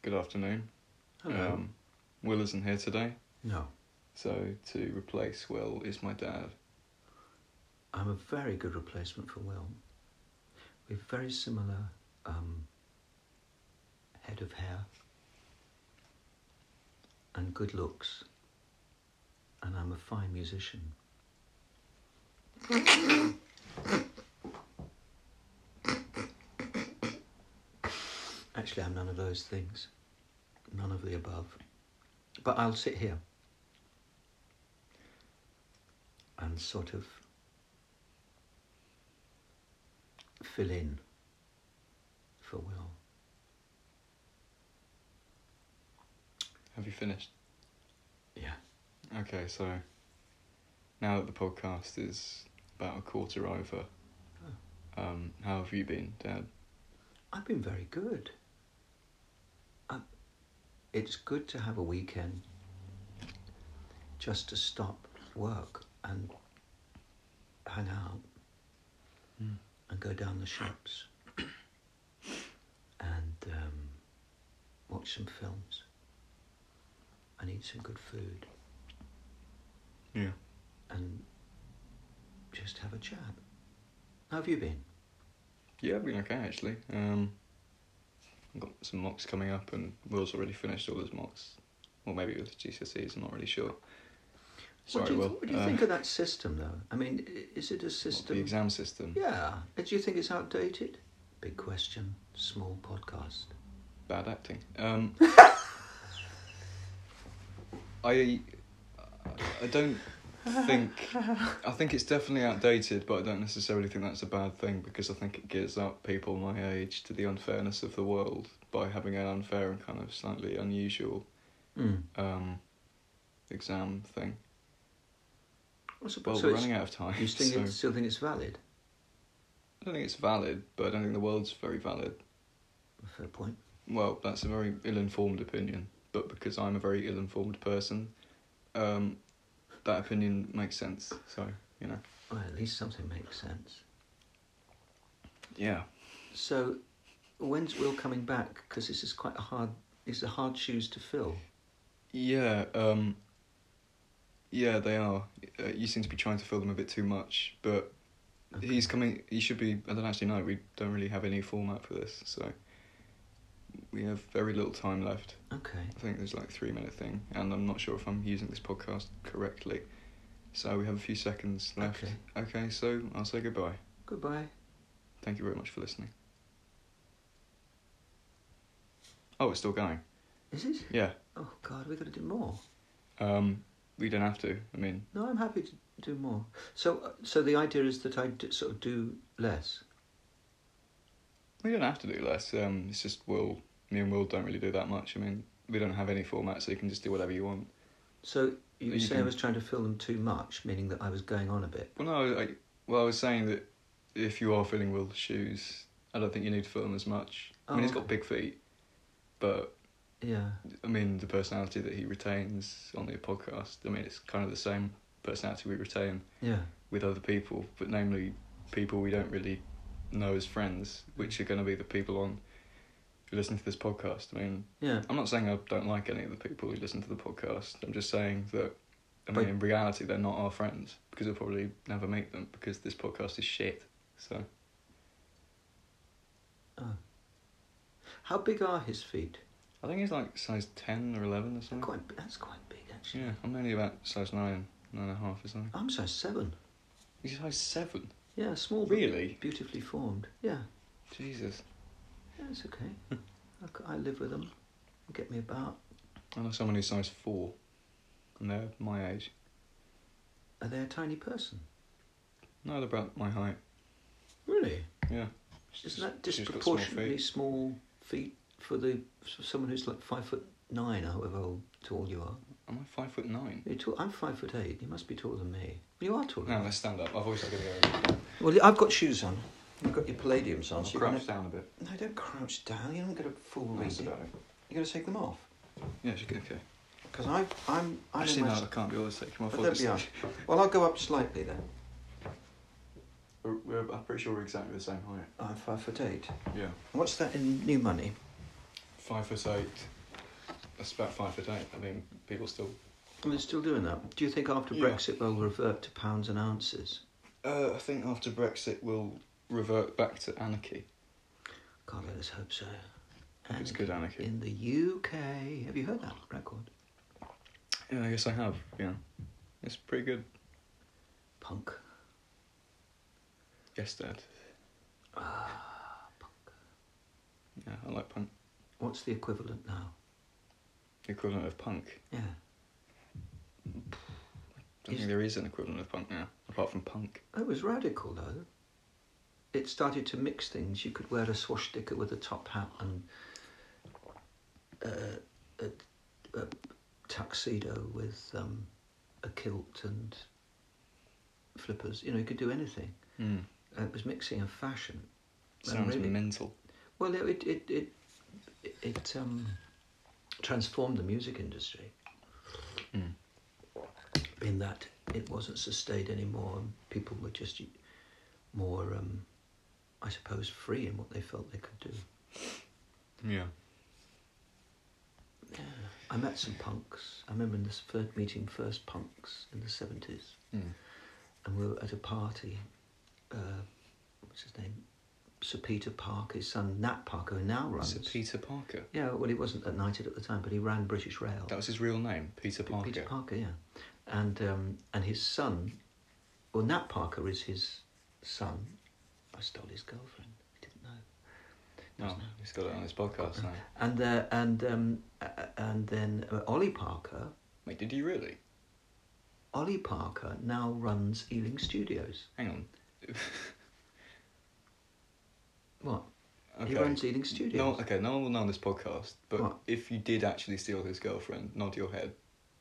Good afternoon. Hello. Will isn't here today, No, so to replace Will is my dad. I'm a very good replacement for Will. We've very similar head of hair and good looks, and I'm a fine musician. Actually, I'm none of those things. None of the above. But I'll sit here and sort of fill in for Will. Have you finished? Yeah. Okay, so now that the podcast is about a quarter over, how have you been, Dad? I've been very good. It's good to have a weekend just to stop work and hang out and go down the shops and watch some films and eat some good food. Yeah. And just have a chat. How have you been? Yeah, I've been okay actually. I've got some mocks coming up, and Will's already finished all his mocks. Or maybe with GCSEs, I'm not really sure. Sorry, Will. What do you think of that system, though? I mean, is it a system? The exam system? Yeah. Do you think it's outdated? Big question, small podcast. Bad acting. I don't think... I think it's definitely outdated, but I don't necessarily think that's a bad thing, because I think it gears up people my age to the unfairness of the world by having an unfair and kind of slightly unusual exam thing. Well, we're running out of time. You still think it's valid? I don't think it's valid, but I don't think the world's very valid. Fair point. Well, that's a very ill-informed opinion, but because I'm a very ill-informed person, that opinion makes sense, so, you know. Well, at least something makes sense. Yeah. So, when's Will coming back? Because this is quite it's a hard shoes to fill. Yeah, yeah, they are. You seem to be trying to fill them a bit too much, but Okay. he's coming, he should be, I don't actually know, we don't really have any format for this, so we have very little time left. Okay. I think there's like a 3-minute thing, and I'm not sure if I'm using this podcast correctly, so we have a few seconds left. Okay, so I'll say goodbye. Goodbye. Thank you very much for listening. Oh, it's still going. Is it? Yeah. Oh, God, we've got to do more. We don't have to, I mean... No, I'm happy to do more. So the idea is that I sort of do less. We don't have to do less, it's just me and Will don't really do that much. I mean, we don't have any format, so you can just do whatever you want. So you say I was trying to fill them too much, meaning that I was going on a bit? Well, no, I was saying that if you are filling Will's shoes, I don't think you need to fill them as much. I mean, he's got big feet, but... Yeah. I mean, the personality that he retains on the podcast, I mean, it's kind of the same personality we retain with other people, but namely people we don't really know as friends, which are going to be the people who listen to this podcast. I mean, I'm not saying I don't like any of the people who listen to the podcast. I'm just saying that, in reality, they're not our friends, because we'll probably never meet them, because this podcast is shit, so... Oh. How big are his feet? I think he's like size 10 or 11 or something. That's quite big, actually. Yeah, I'm only about size 9.5 or something. I'm size 7. You're size 7? Yeah, small. Really? Beautifully formed. Yeah. Jesus. Yeah, it's okay. I live with them. They get me about. I know someone who's size 4, and they're my age. Are they a tiny person? No, they're about my height. Really? Yeah. Isn't that disproportionately small feet for someone who's like 5'9", however tall you are? Am I 5'9"? You're tall. I'm 5'8". You must be taller than me. You are taller. No, let's stand up. I've always got to go. Well, I've got shoes on. You've got your palladiums on. So crouch down a bit. No, don't crouch down. You don't get a full That's reading. about it. You got to take them off. Yeah, okay. Because I'm actually no, I can't be always taking them off. Don't be up. Well, I'll go up slightly then. I'm pretty sure we're exactly the same height. I'm 5'8". Yeah. What's that in new money? 5'8". That's about 5'8". I mean, people still. And they're still doing that. Do you think after Brexit they'll revert to pounds and ounces? I think after Brexit we'll revert back to anarchy. God, let us hope so. Hope it's good anarchy. In the UK. Have you heard that record? Yeah, I guess I have, yeah. It's pretty good. Punk. Yes, Dad. Punk. Yeah, I like punk. What's the equivalent now? The equivalent of punk? Yeah. I don't think there is an equivalent of punk now, apart from punk. It was radical, though. It started to mix things. You could wear a swastika with a top hat and a tuxedo with a kilt and flippers. You know, you could do anything. It was mixing of fashion. Sounds really mental. Well, it transformed the music industry. In that it wasn't sustained anymore, and people were just more, I suppose, free in what they felt they could do. Yeah. Yeah. I met some punks. I remember in this meeting first punks in the 70s. And we were at a party. What's his name? Sir Peter Parker, his son Nat Parker, who now runs. Sir Peter Parker? Yeah, well, he wasn't at Knighted at the time, but he ran British Rail. That was his real name, Peter Parker? Peter Parker, yeah. And his son, well, Nat Parker is his son. I stole his girlfriend. I didn't know. No, he's got it on his podcast now. And then Ollie Parker. Wait, did you really? Ollie Parker now runs Ealing Studios. Hang on. What? Okay. He runs Ealing Studios. No, okay, no one will know on this podcast, but what? If you did actually steal his girlfriend, nod your head.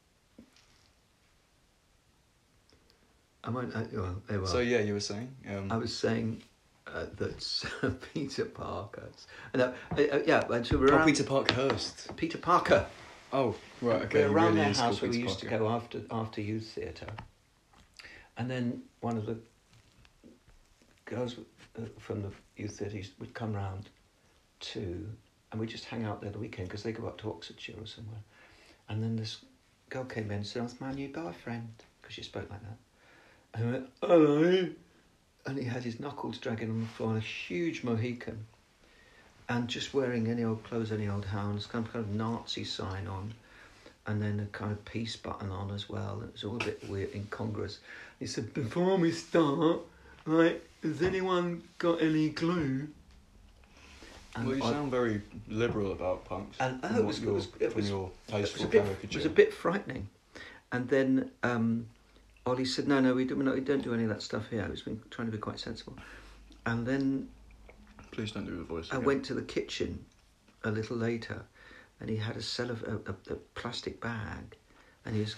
I won't. Well, so yeah, you were saying? I was saying that Sir Peter Parker's. No, yeah, and so we're around. Peter Parkhurst. Peter Parker. Oh, right, okay. We're around really their house where we Peter used Parker. to go after youth theatre. And then one of the girls from the youth theatre would come round too, and we'd just hang out there the weekend because they go up to Oxfordshire or somewhere. And then this girl came in and said, "That's my new boyfriend," because she spoke like that. And I went, "Hello." And he had his knuckles dragging on the floor and a huge Mohican. And just wearing any old clothes, any old hounds, kind of Nazi sign on. And then a kind of peace button on as well. It was all a bit weird, incongruous. He said, "Before we start, has anyone got any glue?" And well, you sound very liberal about punks. And your tasteful caricature. It was a bit frightening. And then Ollie said, no, we don't do any of that stuff here. He's been trying to be quite sensible. And then... Please don't do the voice I went to the kitchen a little later, and he had a plastic bag, and he was...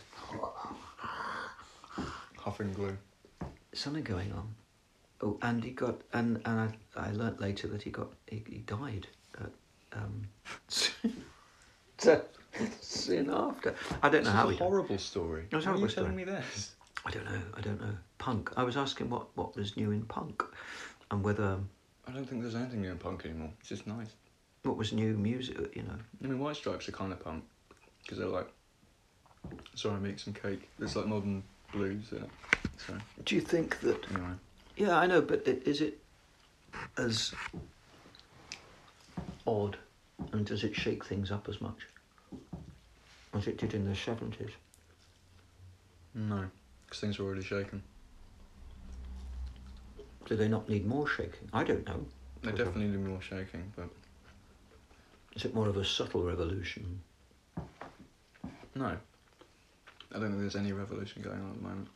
huffing glue. Something going on. Oh, and he got... And I learnt later that he died soon after. I don't know how he died. It's a horrible story. Why are you telling me this? I don't know. Punk. I was asking what was new in punk, and whether... I don't think there's anything new in punk anymore. It's just nice. What was new music, you know? I mean, White Stripes are kind of punk, because they're like, sorry, make some cake. There's like modern blues in it. So. Do you think that... Anyway. Yeah, I know, but is it as odd, and does it shake things up as much as it did in the 70s? No, because things were already shaken. Do they not need more shaking? I don't know. They definitely need more shaking, but... Is it more of a subtle revolution? No. I don't think there's any revolution going on at the moment.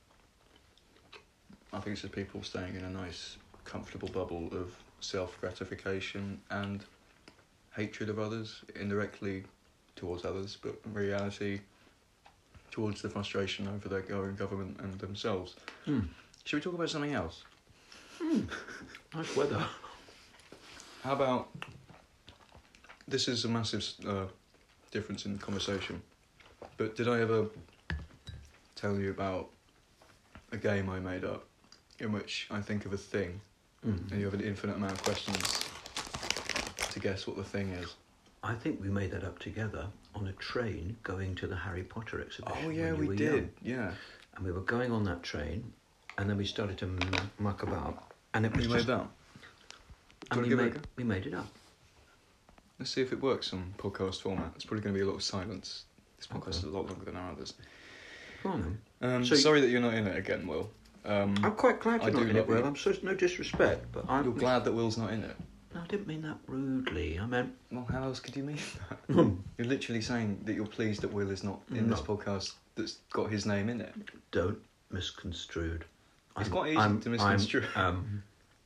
I think it's just people staying in a nice, comfortable bubble of self-gratification and hatred of others, indirectly towards others, but in reality towards the frustration over their own government and themselves. Should we talk about something else? Nice weather. How about... This is a massive difference in conversation, but did I ever tell you about a game I made up in which I think of a thing and you have an infinite amount of questions to guess what the thing is? I think we made that up together on a train going to the Harry Potter exhibition. Oh yeah, when you we were did. young. Yeah. And we were going on that train, and then we started to muck about, and it was You just... made that? And Do you want to give it a go? we made it up. Let's see if it works on podcast format. It's probably going to be a lot of silence. This podcast Okay. is a lot longer than our others. Go on then. Sorry that you're not in it again, Will. I'm quite glad you're I not do in it, love Will. you. I'm so no disrespect, but I'm... You're glad that Will's not in it? No, I didn't mean that rudely. I meant... Well, how else could you mean that? You're literally saying that you're pleased that Will is not in this podcast that's got his name in it. Don't misconstrued. It's quite easy to misconstrue. I'm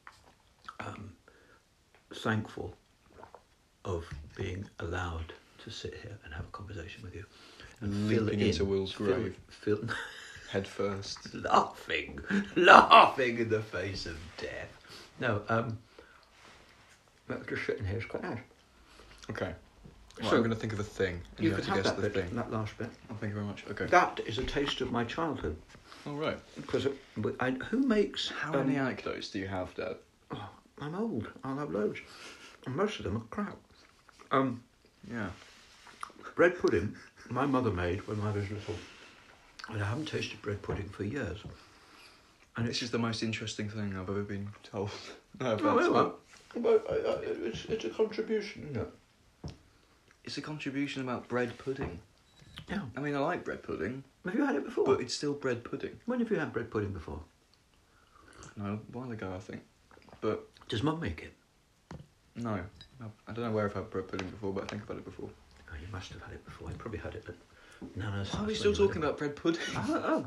thankful of being allowed to sit here and have a conversation with you. And Leaping into Will's grave. Fill Head first. laughing in the face of death. No, just sitting here is quite nice. Okay. Right, So, I'm going to think of a thing. And You have can to have guess that the bit, thing. that last bit. Oh, thank you very much. Okay. That is a taste of my childhood. All right. Because who makes... How many anecdotes do you have, Dad? Oh, I'm old. I'll have loads. And most of them are crap. Yeah. Bread pudding, my mother made when I was little. And I haven't tasted bread pudding for years. And This is the most interesting thing I've ever been told. No, it's a contribution, isn't it? It's a contribution about bread pudding. Yeah. I mean, I like bread pudding, Have you had it before? but it's still bread pudding. When have you had bread pudding before? No, a while ago, I think. But Does Mum make it? no, I don't know where I've had bread pudding before, but I think I've had it before. Oh, you must have had it before. You probably had it at Nana's Why are house we when still you were talking little. about bread pudding? I don't know.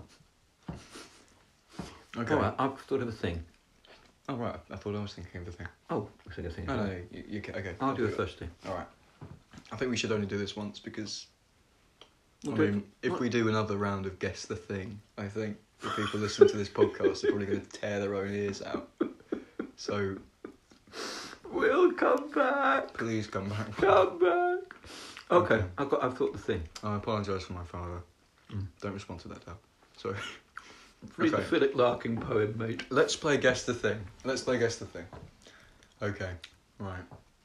Okay. All right, I've thought of a thing. Oh, right. I thought I was thinking of the thing. Oh, I think a thing. No, you okay. I'll do it the first thing. All right. I think we should only do this once because, We'll I do it- mean, if what- we do another round of Guess the Thing, I think the people listening to this podcast are probably going to tear their own ears out. So, We'll come back. please come back. Come back. Okay, Okay. I've thought the thing. I apologise for my father. Don't respond to that, Dad. Sorry. Read Okay. the Philip Larkin poem, mate. Let's play Guess the Thing. Let's play Guess the Thing. Okay. Right.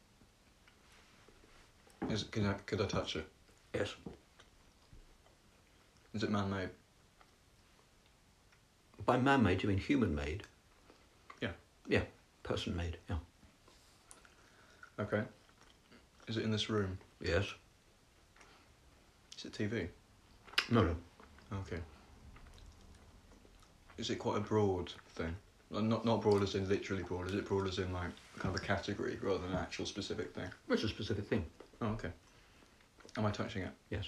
Could I touch it? Yes. Is it man-made? By man-made, you mean human-made? Yeah. Yeah, person-made, yeah. Okay. Is it in this room? Yes. Is it TV? No. Okay. Is it quite a broad thing? Like, not broad as in literally broad. Is it broad as in like kind of a category rather than an actual specific thing? It's a specific thing. Oh, okay. Am I touching it? Yes.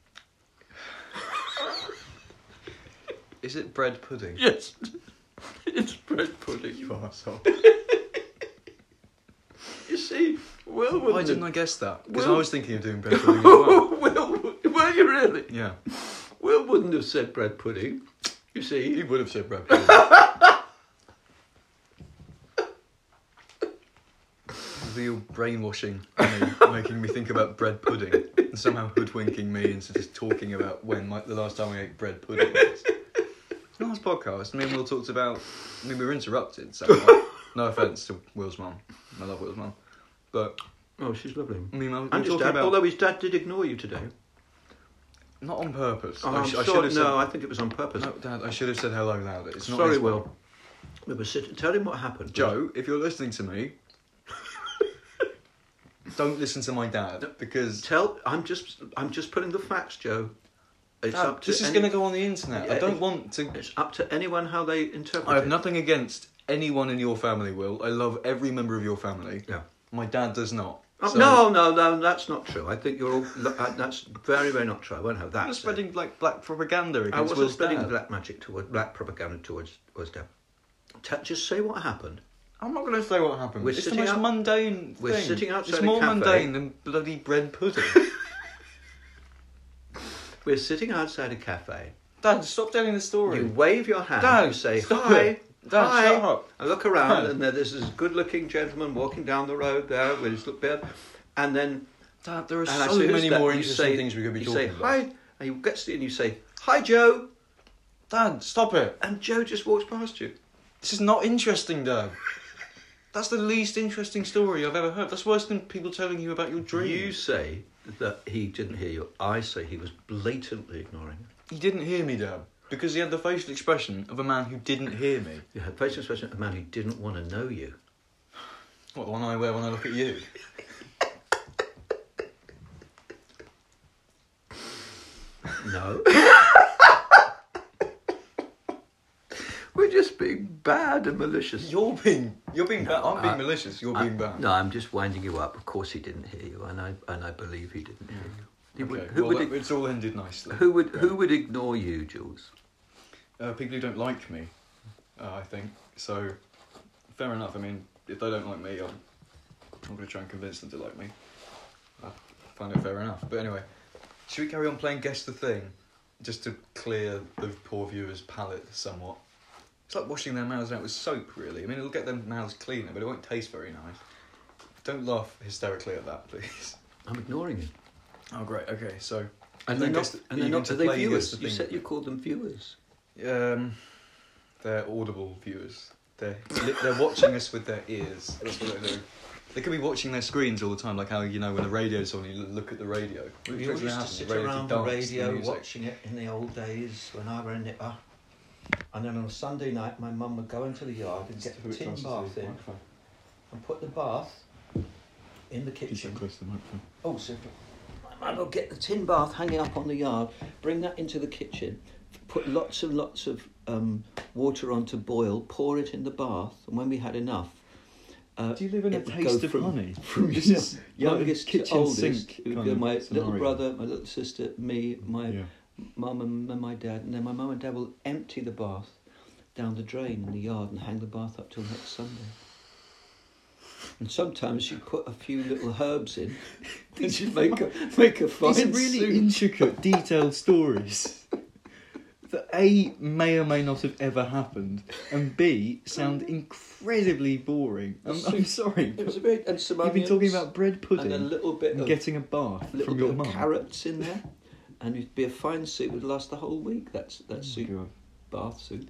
Is it bread pudding? Yes. It's bread pudding. You arsehole. You see, Will Why wouldn't didn't I have... guess that? Because Well- I was thinking of doing bread pudding as well. Will, were you really? Yeah. Will wouldn't have said bread pudding. You see, He would have said bread pudding. Real brainwashing me, making me think about bread pudding and somehow hoodwinking me into just talking about when the last time I ate bread pudding was. Last podcast, me and Will talked about... I mean, we were interrupted, so... no offence to Will's mum. I love Will's mum. But... oh, she's lovely. I mean, we were And his talking dad, about... although his dad did ignore you today. Not on purpose. Oh, I I'm should sorry. have said... No, I think it was on purpose. No, Dad, I should have said hello louder. It's not Sorry, his fault. Will. We were sitting... Tell him what happened. Joe, if you're listening to me, don't listen to my dad because I'm just putting the facts, Joe. It's Dad, up to this is going to go on the internet. Yeah, I don't want to. It's up to anyone how they interpret I have it. nothing against anyone in your family, Will. I love every member of your family. Yeah. My dad does not. Oh, So- no, that's not true. I think you're all... that's very, very not true. I won't have that. You're spreading like black propaganda against I wasn't Will's spreading dad. black propaganda towards Dad. Just say what happened. I'm not going to say what happened. We're It's the sitting most out- mundane we're thing. sitting outside It's a more cafe. mundane than bloody bread pudding. We're sitting outside a cafe. Dad, stop telling the story. You wave your hand. Dad, you say stop hi. it. Dad, hi. shut up. I look around, Dad. and there's this good-looking gentleman walking down the road there with his little beard, and then Dad, there are and I so say, "Who's many that?" more You interesting say- things we could be you talking say about. hi, and he gets to you and you say hi, Joe, Dad, stop it. and Joe just walks past you. This is not interesting, Dad. That's the least interesting story I've ever heard. That's worse than people telling you about your dreams. You say that he didn't hear you. I say he was blatantly ignoring you. He didn't hear me, Dad, because he had the facial expression of a man who didn't hear me. You had facial expression of a man who didn't want to know you. What, the one I wear when I look at you? No. We're just being bad and malicious. You're being bad. I'm being malicious. You're being bad. No, I'm just winding you up. Of course, he didn't hear you, and I believe he didn't hear you. Okay. It's all ended nicely. Who would ignore you, Jules? People who don't like me, I think. So, fair enough. I mean, if they don't like me, I'm going to try and convince them to like me. I find it fair enough. But anyway, should we carry on playing Guess the Thing? Just to clear the poor viewer's palate somewhat. It's like washing their mouths out with soap, really. I mean, it'll get their mouths cleaner, but it won't taste very nice. Don't laugh hysterically at that, please. I'm ignoring you. Oh, great. Okay, so... And they're not are they viewers? You said you called them viewers. They're audible viewers. They're watching us with their ears. That's what they do. They could be watching their screens all the time, like how, you know, when the radio's on, you look at the radio. We used to sit around the radio watching it in the old days when I were a nipper. And then on a Sunday night, my mum would go into the yard and get the tin bath in and put the bath in the kitchen. Oh, super. My mum would get the tin bath hanging up on the yard, bring that into the kitchen, put lots and lots of water on to boil, pour it in the bath, and when we had enough... do you live in a taste of honey? From youngest to oldest, it would go my little brother, my little sister, me, my mum and my dad, and then my mum and dad will empty the bath down the drain in the yard and hang the bath up till next Sunday. And sometimes she'd put a few little herbs in, and she'd make a fine These are really soup. intricate, detailed stories that A, may or may not have ever happened, and B, sound incredibly boring. I'm sorry. It was a bit, and some you've been talking about bread pudding and a little bit and of getting a bath from your mum. Carrots in there, and it'd be a fine soup. It would last the whole week. That soup, God. Bath soup.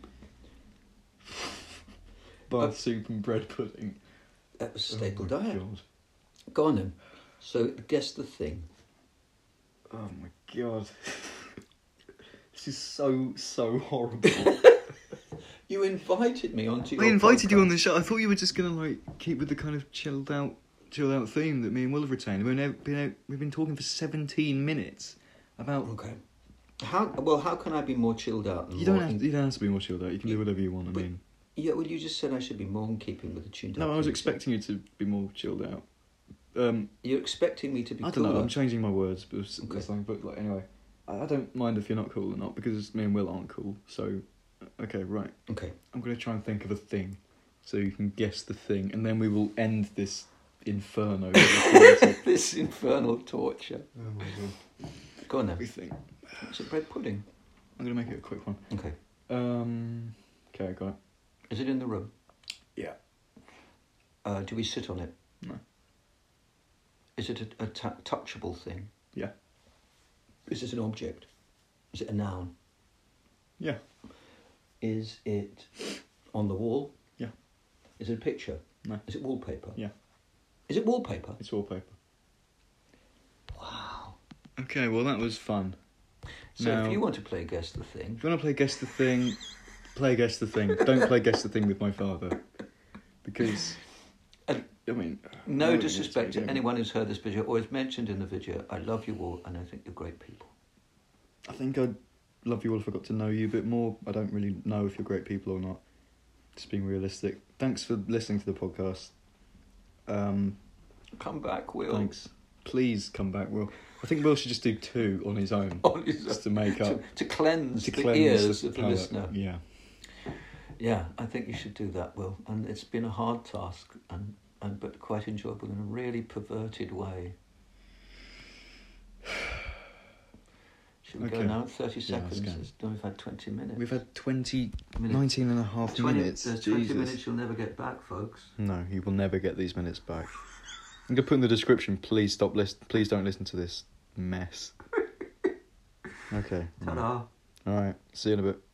Bath soup and bread pudding. That was staple diet. God. Go on then. So guess the thing. Oh my God. This is so horrible. You invited me onto your I invited podcast. you on the show. I thought you were just going to like keep with the kind of chilled out theme that me and Will have retained. We've been talking for 17 minutes about... Okay. How can I be more chilled out? You don't have to be more chilled out. You can do whatever you want. I mean... Yeah, well, you just said I should be more in keeping with the tuned out. No, I was expecting you to be more chilled out. You're expecting me to be I don't cooler. know, I'm changing my words, but Okay. But anyway, I don't mind if you're not cool or not, because me and Will aren't cool, so, okay, right. Okay. I'm going to try and think of a thing, so you can guess the thing, and then we will end this inferno. This infernal torture. Oh my God. Go on then. Everything. It's a bread pudding. I'm going to make it a quick one. Okay. Okay, I got it. Is it in the room? Yeah. Do we sit on it? No. Is it a touchable thing? Yeah. Is it an object? Is it a noun? Yeah. Is it on the wall? Yeah. Is it a picture? No. Is it wallpaper? Yeah. Is it wallpaper? It's wallpaper. Wow. Okay, well that was fun. So Now, if you want to play Guess the Thing... if you want to play Guess the Thing, play Guess the Thing. Don't play Guess the Thing with my father. Because, I mean... No disrespect to anyone who's heard this video or is mentioned in the video. I love you all and I think you're great people. I think I'd love you all if I got to know you a bit more. I don't really know if you're great people or not. Just being realistic. Thanks for listening to the podcast. Come back, Will. Thanks. Please come back, Will. I think Will should just do 2 on his own. Just to make up. To cleanse the ears of the listener. Yeah. Yeah, I think you should do that, Will. And it's been a hard task, but quite enjoyable in a really perverted way. Should we go now? 30 seconds. We've had 20 minutes. We've had 19 and a half minutes. There's 20 minutes you'll never get back, folks. No, you will never get these minutes back. I'm going to put in the description, please please don't listen to this mess. Okay. Ta-da. Alright, see you in a bit.